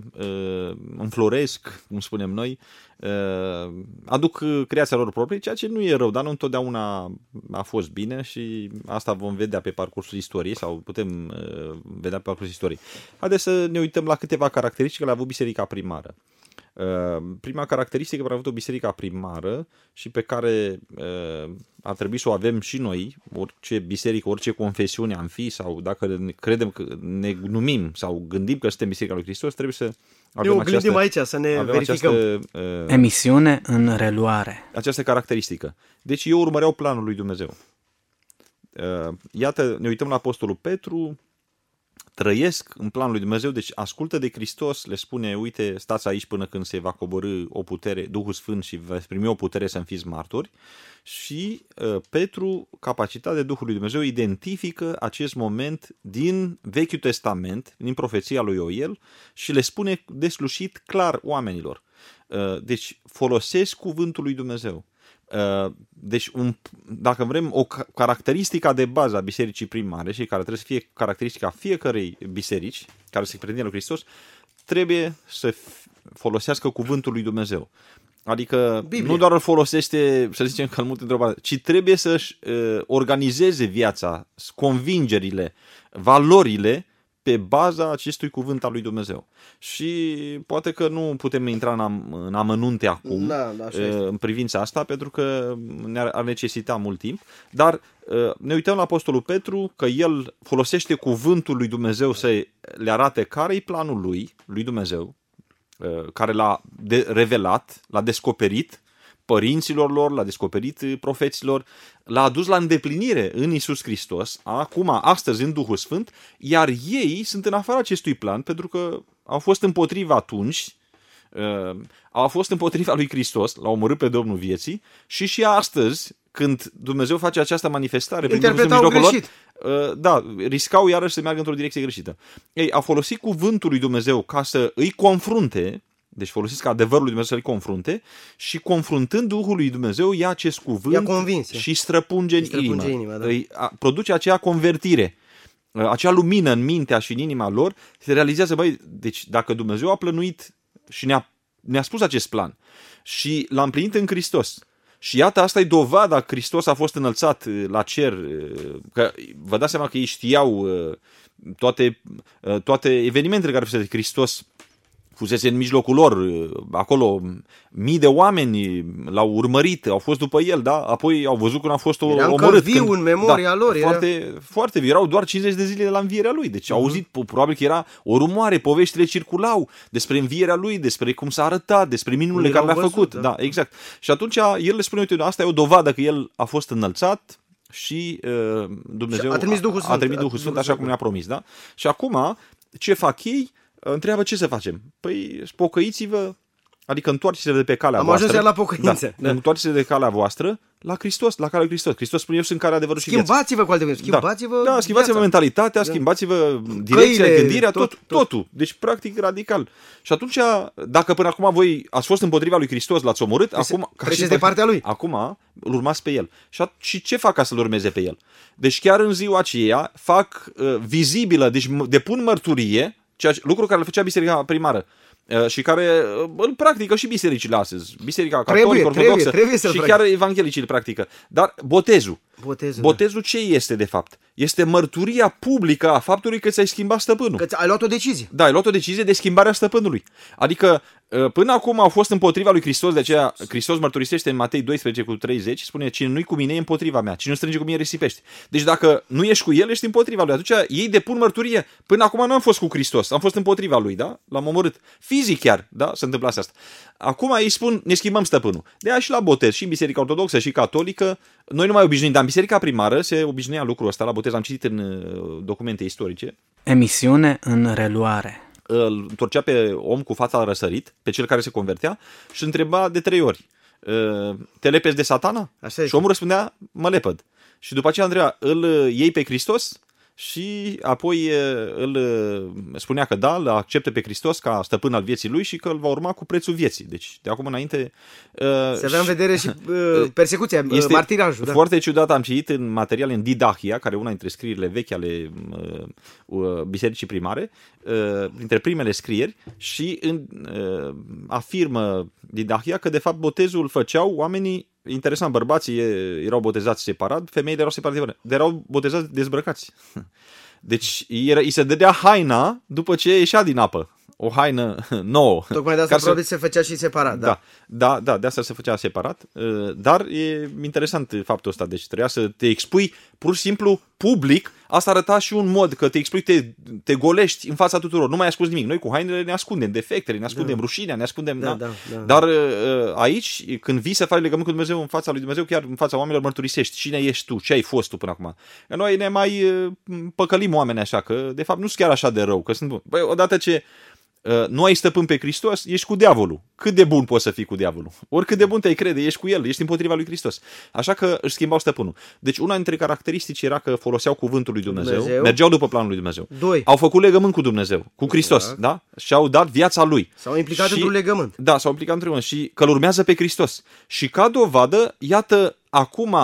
înfloresc, cum spunem noi, aduc creația lor proprie, ceea ce nu e rău, dar nu întotdeauna a fost bine și asta vom vedea pe parcursul istoriei sau putem vedea pe parcursul istoriei. Haideți să ne uităm la câteva caracteristici care le-a avut biserica primară. Prima caracteristică pe care a avut-o biserica primară și pe care ar trebui să o avem și noi, orice biserică, orice confesiune am fi sau dacă credem că ne numim sau gândim că suntem Biserica lui Hristos, trebuie să avem gândim aici, să ne verificăm. Emisiune în reluare. Această caracteristică. Deci eu urmăreau planul lui Dumnezeu. Iată, ne uităm la Apostolul Petru, trăiesc în planul lui Dumnezeu, deci ascultă de Hristos, le spune, uite, stați aici până când se va coborî o putere, Duhul Sfânt și veți primi o putere să-mi fiți martori. Și Petru, capacitatea Duhului Dumnezeu, identifică acest moment din Vechiul Testament, din profeția lui Ioel și le spune deslușit clar oamenilor. Deci folosesc cuvântul lui Dumnezeu. Deci, dacă vrem, o caracteristică de bază a bisericii primare și care trebuie să fie caracteristica fiecărei biserici care se prinde lui Hristos, trebuie să folosească cuvântul lui Dumnezeu. Adică Biblia. Nu doar îl folosește, să zicem că îl mult într-o parte, ci trebuie să-și organizeze viața, convingerile, valorile pe baza acestui cuvânt al lui Dumnezeu. Și poate că nu putem intra în amănunte acum în privința asta, pentru că ar necesita mult timp, dar ne uităm la Apostolul Petru, că el folosește cuvântul lui Dumnezeu să le arate care e planul lui Dumnezeu, care l-a revelat, l-a descoperit părinților lor, l-a descoperit profeților, l-a adus la îndeplinire în Iisus Hristos, acum, astăzi, în Duhul Sfânt, iar ei sunt în afara acestui plan, pentru că au fost împotriva atunci, au fost împotriva lui Hristos, l-au omorât pe Domnul vieții și astăzi, când Dumnezeu face această manifestare prin interpretau greșit. Riscau iarăși să meargă într-o direcție greșită. Ei, a folosit cuvântul lui Dumnezeu ca să îi confrunte. Deci folosesc adevărul lui Dumnezeu să-l confrunte și confruntând Duhul lui Dumnezeu ia acest cuvânt și străpunge în inimă. Produce acea convertire, acea lumină în mintea și în inima lor, se realizează, deci dacă Dumnezeu a plănuit și ne-a spus acest plan și l-a împlinit în Hristos, și iată, asta e dovada că Hristos a fost înălțat la cer, că vă dați seama că ei știau toate evenimentele care fusese Hristos fusese în mijlocul lor, acolo mii de oameni l-au urmărit, au fost după el, da? Apoi au văzut când a fost omorât. Era încă viu în memoria lor. Foarte viu, erau doar 50 de zile de la învierea lui, deci au auzit, probabil că era o rumoare, poveștile circulau despre învierea lui, despre cum s-a arătat, despre minunile care le-a făcut. Da, exact. Și atunci el le spune, uite, asta e o dovadă că el a fost înălțat și Dumnezeu a trimis Duhul Sfânt, așa cum ne-a promis, da? Și acum, ce fac ei? Întreabă ce să facem. Păi pocăiți-vă, adică întoarceți-vă de pe calea voastră. Am ajuns la pocăință. Întoarceți-vă de calea voastră, la Hristos, la calea lui Hristos. Hristos spune, eu sunt calea, adevărul și viața. Schimbați-vă cu alte cuvinte, schimbați-vă Da, schimbați-vă viața. mentalitatea, schimbați-vă direcția, Căile, gândirea, tot. totul. Deci, practic, radical. Și atunci, dacă până acum voi ați fost împotriva lui Hristos, l-ați omorât, acum... treceți de partea lui. Acum îl urmați pe el. Și ce fac ca să-l urmeze pe el? Deci chiar în ziua aceea fac vizibilă, deci depun mărturie, lucru care îl făcea biserica primară. Și care îl practică și bisericile astăzi. Biserica catolică, ortodoxă și chiar evanghelicii îl practică. Dar botezul ce este de fapt? Este mărturia publică a faptului că ți-ai schimbat stăpânul. Că ai luat o decizie. Da, ai luat o decizie de schimbarea stăpânului. Adică până acum au fost împotriva lui Hristos, de aceea Hristos mărturisește în Matei 12:30, spune, cine nu-i cu mine e împotriva mea, cine nu strânge cu mine risipește. Deci dacă nu ești cu el, ești împotriva lui. Atunci ei depun mărturie. Până acum nu am fost cu Hristos, am fost împotriva lui, da? L-am omorât. Fizic chiar, da? Se întâmplă asta. Acum ei spun, ne schimbăm stăpânul. De aia și la botez, și în biserica ortodoxă și catolică, noi nu mai obișnuim, dar în biserica primară se obișnuia lucrul ăsta la botez, am citit în documente istorice. Emisiune în reluare. Îl întorcea pe om cu fața la răsărit, pe cel care se convertea, și întreba de 3 ori, te lepezi de Satana? Și omul răspundea, mă lepăd. Și după aceea întreba, îl iei pe Hristos? Și apoi îl spunea că da, îl acceptă pe Hristos ca stăpân al vieții lui și că îl va urma cu prețul vieții. Deci de acum înainte... Se avea în vedere și persecuția, martirajul. Foarte ciudat, am citit în materiale în Didahia, care e una dintre scrierile vechi ale bisericii primare, dintre primele scrieri, și afirmă Didahia că de fapt botezul făceau oamenii. Interesant, bărbații erau botezați separat, femeile erau separate, dar erau botezați dezbrăcați. Deci îi se dădea haina după ce ieșea din apă. O haină nouă. Tocmai de asta probabil se făcea și separat. Da, de asta se făcea separat. Dar e interesant faptul ăsta. Deci trebuia să te expui pur și simplu public. Asta arăta și un mod că te expui, te golești în fața tuturor. Nu mai ascunzi nimic. Noi cu hainele ne ascundem defectele, ne ascundem rușinea, ne ascundem... Da. Dar aici, când vii să faci legământ cu Dumnezeu în fața lui Dumnezeu, chiar în fața oamenilor mărturisești cine ești tu, ce ai fost tu până acum. Noi ne mai păcălim oameni așa, că de fapt nu sunt chiar așa de rău. Că sunt bun. Băi, odată ce nu ai stăpân pe Hristos, ești cu diavolul. Cât de bun poți să fii cu diavolul? Oricât de bun te-ai crede, ești cu el, ești împotriva lui Hristos. Așa că își schimbau stăpânul. Deci una dintre caracteristici era că foloseau cuvântul lui Dumnezeu. Mergeau după planul lui Dumnezeu. 2. Au făcut legământ cu Dumnezeu, cu Hristos, da? Și au dat viața lui. S-au implicat într-un legământ. Da, s-au implicat într-un legământ și că îl urmează pe Hristos. Și ca dovadă, iată, acum,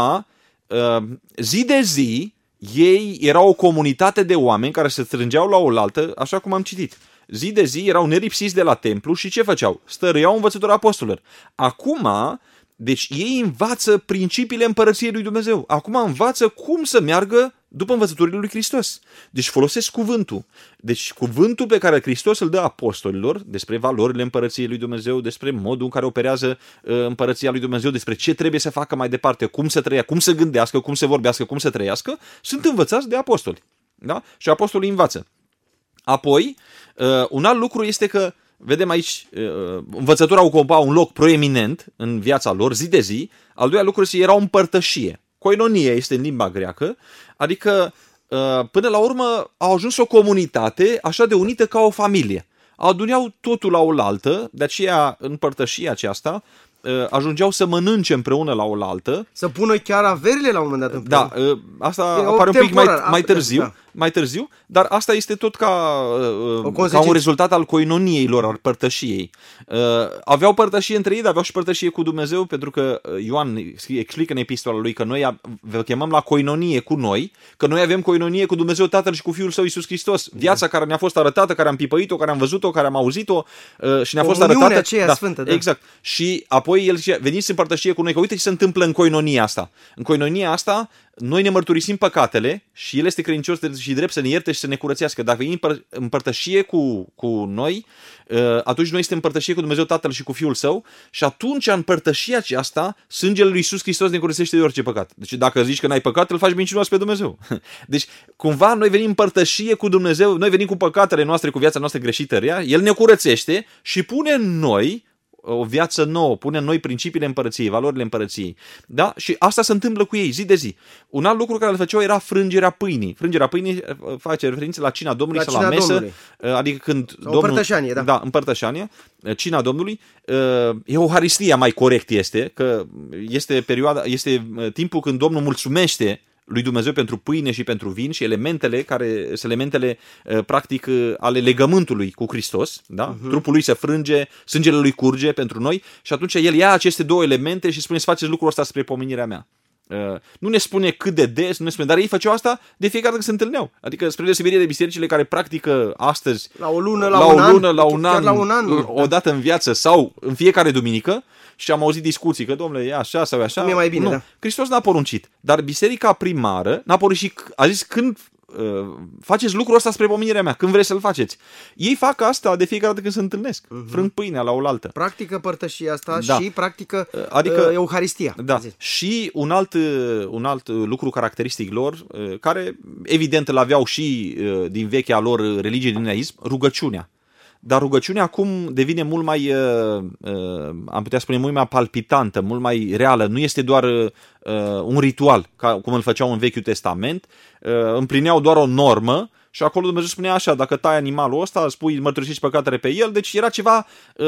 zi de zi, ei erau o comunitate de oameni care se strângeau la oaltă, așa cum am citit. Zi de zi erau neripsiți de la templu și ce făceau? Stăreau învățătura apostolilor. Acum, deci ei învață principiile împărăției lui Dumnezeu. Acum învață cum să meargă după învățăturile lui Hristos. Deci folosesc cuvântul. Deci cuvântul pe care Hristos îl dă apostolilor despre valorile împărăției lui Dumnezeu, despre modul în care operează împărăția lui Dumnezeu, despre ce trebuie să facă mai departe, cum să trăiască, cum să gândească, cum să vorbească, cum să trăiască, sunt învățați de apostoli. Da? Și apostolii învață. Apoi, un alt lucru este că, vedem aici, învățătura ocupa un loc proeminent în viața lor, zi de zi. Al doilea lucru este că era o împărtășie. Koinonia este în limba greacă, adică, până la urmă, au ajuns o comunitate așa de unită ca o familie. Aduneau totul la oaltă, de aceea, în părtășia aceasta, ajungeau să mănânce împreună la oaltă. Să pună chiar averile la un moment dat împreună. Da, asta apare un pic mai târziu. Da. Mai târziu, dar asta este tot ca un rezultat al koinoniei lor, al părtășiei. Aveau părtășie între ei, dar aveau și părtășie cu Dumnezeu, pentru că Ioan explică în epistola lui că noi vă chemăm la koinonie cu noi, că noi avem koinonie cu Dumnezeu Tatăl și cu Fiul Său Iisus Hristos. Viața care ne-a fost arătată, care am pipăit-o, care am văzut-o, care am auzit-o și ne-a fost arătată. Aceea sfântă, da. Exact. Și apoi el zice, veniți în părtășie cu noi, că uite ce se întâmplă în koinonia asta. În koinonia asta noi ne mărturisim păcatele și El este credincios și drept să ne ierte și să ne curățească. Dacă veni în părtășie cu noi, atunci noi suntem în părtășie cu Dumnezeu Tatăl și cu Fiul Său și atunci în părtășia aceasta sângele lui Iisus Hristos ne curățește de orice păcat. Deci dacă zici că n-ai păcat, îl faci mincinos pe Dumnezeu. Deci cumva noi venim în părtășie cu Dumnezeu, noi venim cu păcatele noastre, cu viața noastră greșită rea, El ne curățește și pune în noi o viață nouă, pune în noi principiile împărăției, valorile împărăției. Da? Și asta se întâmplă cu ei zi de zi. Un alt lucru care îl făceau era frângerea pâinii. Frângerea pâinii face referință la cina Domnului sau la mesă, Domnului. Adică când Sau împărtășanie, da. Da, împărtășanie, cina Domnului. Euharistia mai corect este, că este timpul când Domnul mulțumește lui Dumnezeu pentru pâine și pentru vin și elementele care sunt elementele practic ale legământului cu Hristos, da? Trupul lui se frânge, sângele lui curge pentru noi și atunci el ia aceste două elemente și spune să faceți lucrul ăsta spre pomenirea mea. Nu ne spune cât de des, nu ne spune, dar ei făceau asta de fiecare dată când se întâlneau. Adică spre deosebire de bisericile care practică astăzi La o lună, la un an, o dată în viață sau în fiecare duminică. Și am auzit discuții că, domnule, e așa sau e așa. Cum e mai bine, nu. da. Hristos n-a poruncit. Dar biserica primară n-a poruncit și a zis când faceți lucrul ăsta spre pomenirea mea, când vreți să-l faceți. Ei fac asta de fiecare dată când se întâlnesc. Frâng pâinea la oaltă. Practică părtășia asta Da. și practică Adică, Euharistia. Da. Și un alt lucru caracteristic lor, care evident îl aveau și din vechea lor religie din judaism, rugăciunea. Dar rugăciunea acum devine mult mai, am putea spune, mult mai palpitantă, mult mai reală. Nu este doar un ritual, cum îl făceau în Vechiul Testament. Împlineau doar o normă și acolo Dumnezeu spunea așa, dacă tai animalul ăsta, spui, mărturisești păcatele pe el. Deci era ceva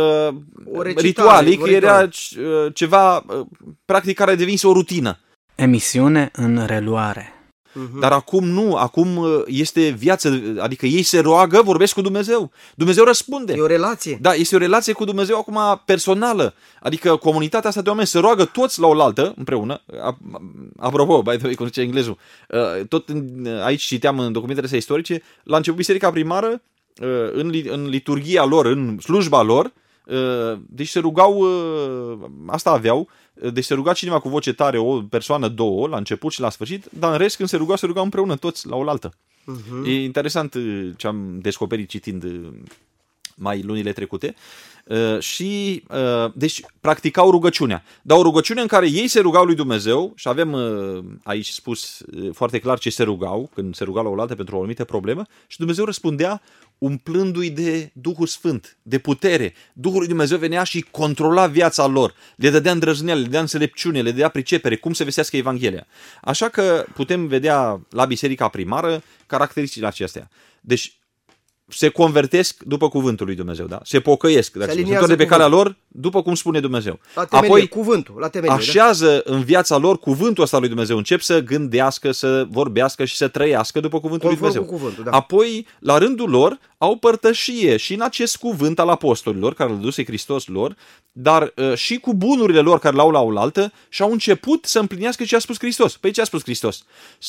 ritualic, era ceva practic care devinse o rutină. Emisiune în reluare. Dar acum nu, acum este viață, adică ei se roagă, vorbesc cu Dumnezeu. Dumnezeu răspunde. E o relație. Da, este o relație cu Dumnezeu acum personală. Adică comunitatea asta de oameni se roagă toți la oaltă, împreună. Apropo, by the way, cum zice englezul, tot aici citeam în documentele astea istorice, la început biserica primară, în liturghia lor, în slujba lor, deci se rugau, asta aveau, deci se ruga cineva cu voce tare, o persoană, două, la început și la sfârșit, dar în rest când se rugau împreună toți la oaltă. E interesant ce am descoperit citind mai lunile trecute. Și deci practicau rugăciunea. Dar o rugăciune în care ei se rugau lui Dumnezeu și avem aici spus foarte clar ce se rugau când se rugau la oaltă pentru o anumită problemă și Dumnezeu răspundea umplându-i de Duhul Sfânt, de putere. Duhul lui Dumnezeu venea și controla viața lor, le dădea îndrăzneală, le dădea înțelepciune, le dădea pricepere, cum să vestească Evanghelia. Așa că putem vedea la biserica primară caracteristicile acestea. Deci se convertesc după cuvântul lui Dumnezeu, da? Se pocăiesc, dacă se întoarce pe calea lor, după cum spune Dumnezeu. La temelie, apoi cuvântul, la temelie, așează în viața lor cuvântul ăsta lui Dumnezeu, încep să gândească, să vorbească și să trăiască după cuvântul lui Dumnezeu. Cuvântul, da. Apoi, la rândul lor, au părtășie și în acest cuvânt al apostolilor, care l-a duse Hristos lor, dar și cu bunurile lor care l-au la oaltă și au început să împlinească ce a spus Hristos. Păi ce a spus Hristos?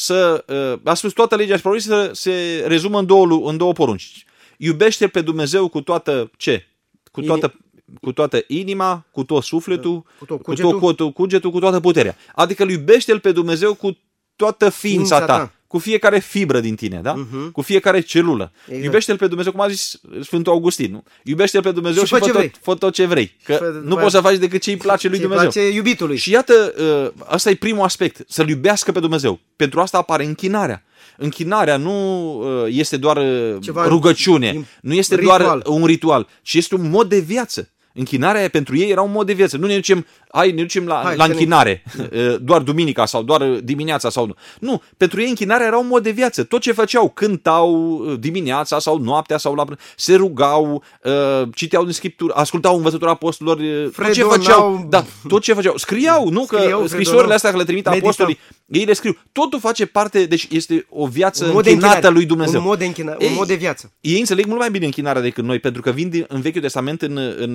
A spus toată legea și prorocii se rezumă în două porunci. Iubește pe Dumnezeu cu toată ce? Cu toată inima, cu tot sufletul, cu tot cugetul, cu toată puterea. Adică îl iubește-l pe Dumnezeu cu toată ființa ta, cu fiecare fibră din tine, da? Cu fiecare celulă. Exact. Iubește-l pe Dumnezeu, cum a zis Sfântul Augustin, nu? Iubește-l pe Dumnezeu și fă tot ce vrei. Că nu poți să faci decât ce îi place lui Dumnezeu. Ce place iubitului. Și iată, ăsta e primul aspect, să-L iubească pe Dumnezeu. Pentru asta apare închinarea. Închinarea nu este doar rugăciune, nu este doar un ritual, ci este un mod de viață. Închinarea pentru ei era un mod de viață. Nu ne ducem la închinare doar duminica sau doar dimineața sau nu. Nu, pentru ei închinarea era un mod de viață. Tot ce făceau, cântau dimineața sau noaptea sau se rugau, citeau din Scriptură, ascultau învățătura apostolilor, tot ce făceau, tot ce făceau, scriau, nu că scrisorile astea că le trimit apostolii, ei le scriu. Totul face parte, deci este o viață închinată lui Dumnezeu. Un mod de viață. Ei înțeleg mult mai bine închinarea decât noi, pentru că vin în Vechiul Testament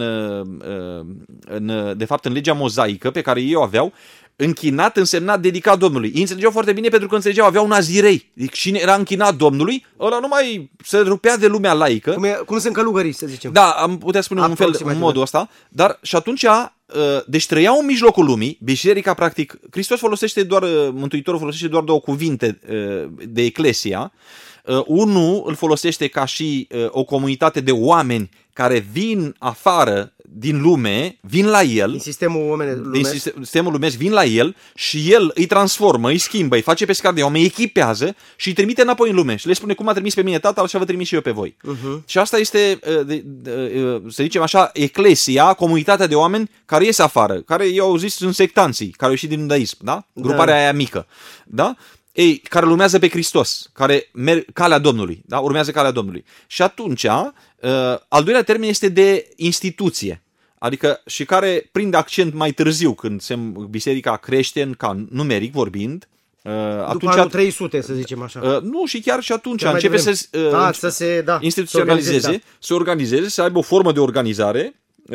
de fapt în legea mozaică pe care ei o aveau, închinat însemna dedicat Domnului. Ei înțelegeau foarte bine pentru că înțelegeau, aveau nazirei. Deci cine era închinat Domnului, ăla nu mai se rupea de lumea laică. Cum sunt călugării, să zicem. Da, am putea spune în modul ăsta, dar și atunci deci trăiau în mijlocul lumii, biserica practic, Hristos Mântuitorul folosește doar două cuvinte de eclesia. Unul îl folosește ca și o comunitate de oameni care vin afară din lume, vin la el, Din sistemul lumesc. din sistemul lumesc, vin la el și el îi transformă, îi schimbă, îi face pescar de oameni, îi echipează și îi trimite înapoi în lume și le spune cum a trimis pe mine Tatăl, așa vă trimis și eu pe voi. Și asta este, să zicem așa, eclesia, comunitatea de oameni care ies afară, care i-au zis sunt sectanții, care au ieșit din iudaism, da? Gruparea aia mică, da? Ei, care urmează pe Hristos, care merg calea Domnului, da? Urmează calea Domnului. Și atunci, al doilea termen este de instituție, adică și care prinde accent mai târziu, când biserica crește, ca numeric vorbind. După anul 300, să zicem așa. Nu, și chiar și atunci Chiar începe să se instituționalizeze, să organizeze, să aibă o formă de organizare.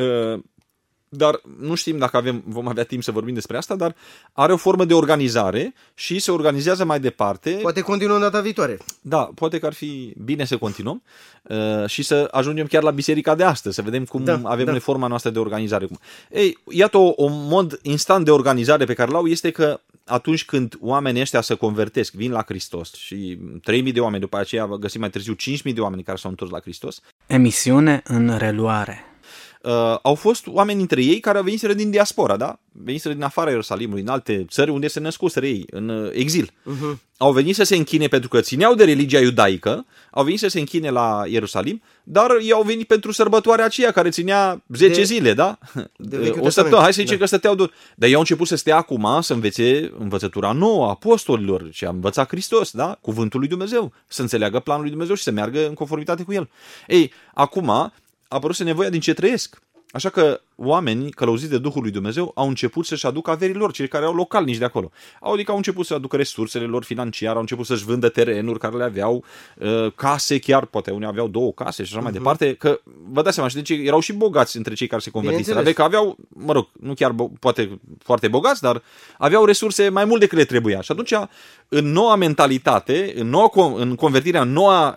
Dar nu știm dacă vom avea timp să vorbim despre asta, dar are o formă de organizare și se organizează mai departe. Poate continuăm data viitoare. Da, poate că ar fi bine să continuăm și să ajungem chiar la biserica de astăzi, să vedem cum avem noi forma noastră de organizare. Ei, iată un mod instant de organizare pe care l-au este că atunci când oamenii ăștia se convertesc, vin la Hristos și 3.000 de oameni, după aceea găsim mai târziu 5.000 de oameni care s-au întors la Hristos. Emisiune în reluare. Au fost oameni între ei care au venit din diaspora, da? Veniseră din afara Ierusalimului, în alte țări unde se născuseră ei, în exil. Au venit să se închine pentru că țineau de religia iudaică, au venit să se închine la Ierusalim, dar ei au venit pentru sărbătoarea aceea care ținea 10 zile, da? O săptămână, hai să zicem că stăteau dar ei au început să stea acum, să învețe învățătura nouă a apostolilor și a învăța Hristos, da? Cuvântul lui Dumnezeu, să înțeleagă planul lui Dumnezeu și să meargă în conformitate cu el. Ei, acum a apărut nevoia din ce trăiesc. Așa că oamenii călăuziți de Duhul lui Dumnezeu au început să-și aducă averii lor, cei care au localnici de acolo. Adică au început să aducă resursele lor financiare, au început să-și vândă terenuri care le aveau, case chiar, poate unii aveau 2 case și așa mai departe, că vă dați seama, și deci erau și bogați între cei care se convertiseră. Adică aveau, mă rog, nu chiar poate foarte bogați, dar aveau resurse mai mult decât le trebuia. Și atunci, în noua mentalitate, în convertirea în noua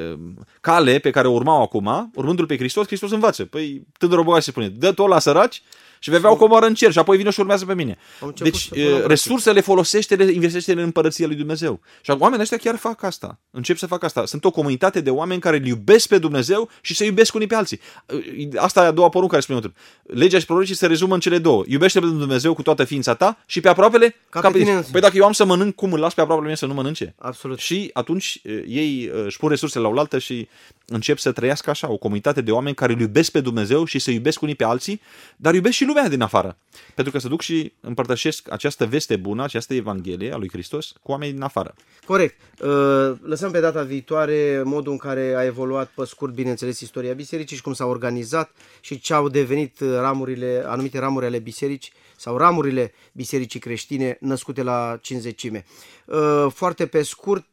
cale pe care o urmau acum, urmându-L pe Hristos, Hristos învață. Păi, tânărul bogat se spune, dă-te la săraci și vei avea o comoară în cer și apoi vine și urmează pe mine. Deci resursele folosește, le investește în împărăția lui Dumnezeu. Și oamenii ăștia chiar fac asta. Încep să facă asta. Sunt o comunitate de oameni care îl iubesc pe Dumnezeu și se iubesc unii pe alții. Asta e a doua poruncă care spune. Legea și prorocii se rezumă în cele două. Iubește pe Dumnezeu cu toată ființa ta și pe aproapele ca pe tine. Păi dacă eu am să mănânc, cum îl las pe aproapele meu să nu mănânce? Absolut. Și atunci ei își pun resursele la oaltă și încep să trăiască așa, o comunitate de oameni care îl iubesc pe Dumnezeu și se iubesc unii pe alții, dar iubesc și lumea din afară. Pentru că se duc și împărtășesc această veste bună, această evanghelie a lui Hristos cu oamenii din afară. Corect. Lăsăm pe data viitoare modul în care a evoluat pe scurt, bineînțeles, istoria bisericii și cum s-a organizat și ce au devenit anumite ramuri ale bisericii sau ramurile bisericii creștine născute la Cincizecime. Foarte pe scurt,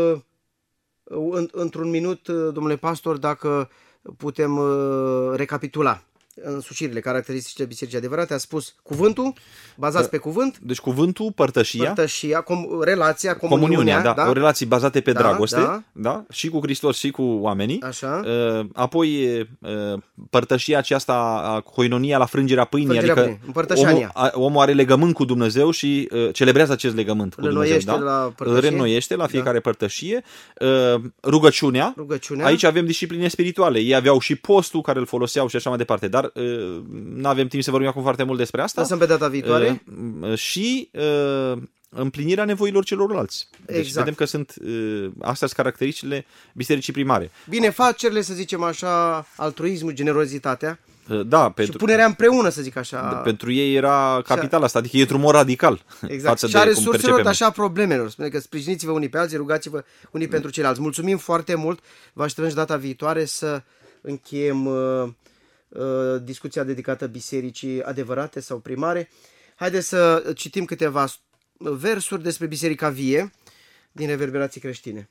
într-un minut, domnule pastor, dacă putem recapitula însușirile, caracteristicile bisericii adevărate, a spus cuvântul, bazați pe cuvânt. Deci cuvântul, părtășia, relația, comuniunea, da? O relații bazate pe dragoste, da? Și cu Hristos și cu oamenii. Așa. Apoi părtășia aceasta, coinonia la frângerea pâinii, adică omul are legământ cu Dumnezeu și celebrează acest legământ cu Dumnezeu, da? Îl reînnoiește la fiecare părtășie. Rugăciunea. Aici avem discipline spirituale. Ei aveau și postul care îl foloseau și așa mai departe, dar nu avem timp să vorbim acum foarte mult despre asta. Lăsăm pe data viitoare. Și împlinirea nevoilor celorlalți. Deci exact. vedem că sunt astea sunt caracteristicile bisericii primare. Binefacerile, să zicem așa, altruismul, generozitatea. Da, și punerea împreună, să zic așa. Pentru ei era capital asta, adică e într-un mod radical. Exact. Față și a de cum resurselor, așa problemelor. Spune că sprijiniți-vă unii pe alții, rugați-vă unii pentru ceilalți. Mulțumim foarte mult. Vă așteptăm data viitoare să încheiem discuția dedicată bisericii adevărate sau primare. Haideți să citim câteva versuri despre Biserica Vie din Reverberații Creștine.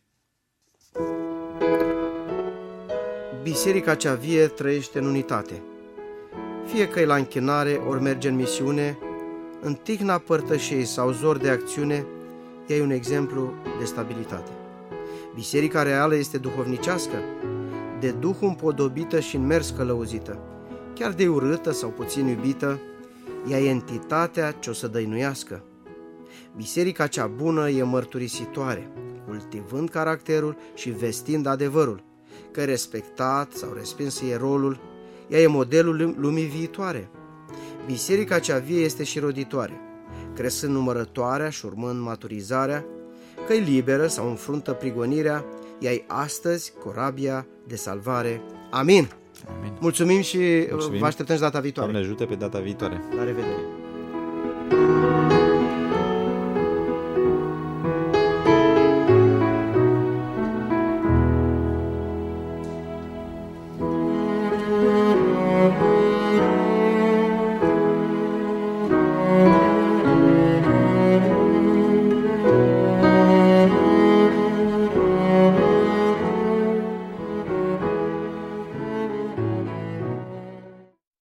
Biserica cea vie trăiește în unitate. Fie că e la închinare, ori merge în misiune, în tihna părtășiei sau zor de acțiune, ea e un exemplu de stabilitate. Biserica reală este duhovnicească, de Duhul împodobită și în mers călăuzită. Chiar de urâtă sau puțin iubită, ea e entitatea ce o să dăinuiască. Biserica cea bună e mărturisitoare, cultivând caracterul și vestind adevărul, că respectat sau respins e rolul, ea e modelul lumii viitoare. Biserica cea vie este și roditoare, crescând numărătoarea și urmând maturizarea, că-i liberă sau înfruntă prigonirea, ea-i astăzi corabia de salvare. Amin! Amin. Mulțumim și Mulțumim. vă așteptăm și data viitoare. Doamne ajută pe data viitoare. La revedere!